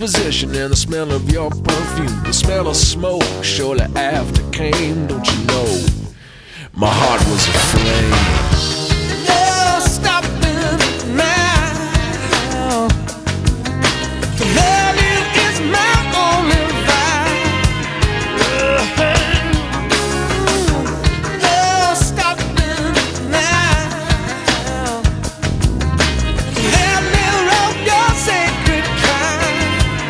position and the smell of your perfume. The smell of smoke surely after came, don't you know? My heart was aflame. No stopping now. To love you is my only vow. No stopping now. Let me rope your sacred crown.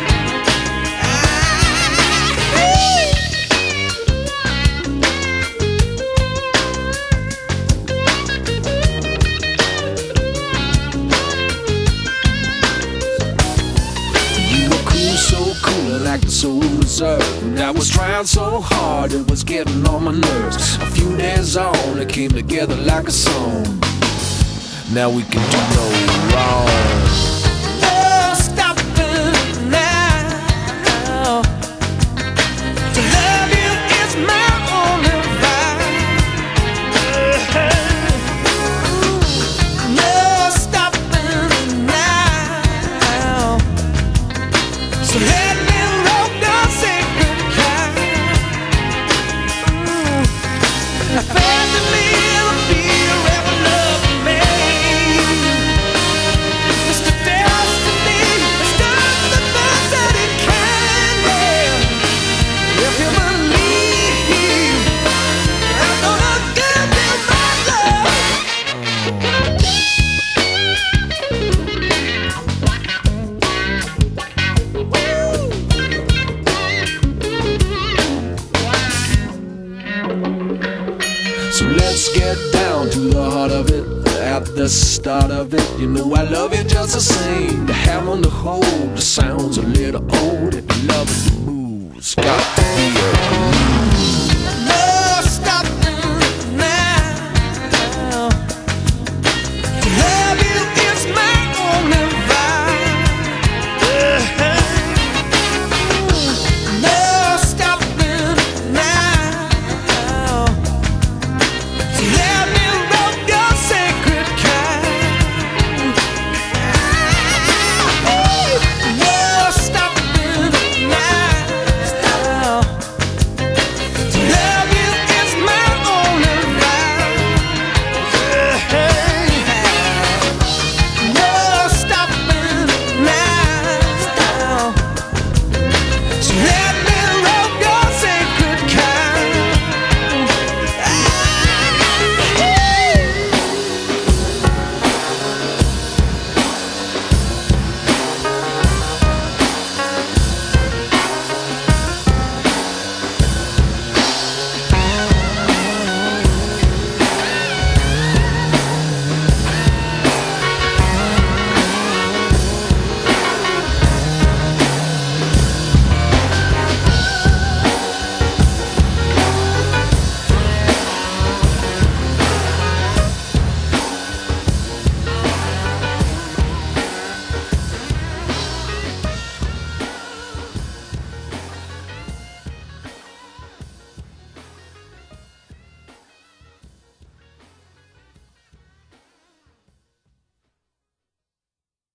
So cool, like the soul reserve. And I was trying so hard, it was getting on my nerves. A few days on, it came together like a song. Now we can do no wrong. No stopping now. To love you is my only vow. No stopping now. So let me rope your sacred cow. Now fancy me will be forever loving me. Mr. Destiny has done the best that it can, yeah. If you believe, I'm gonna give you my love. So let's get down to the heart of it, at the start of it. You know I love you just the same. The hammer and the hold, the sounds a little old. If you love it,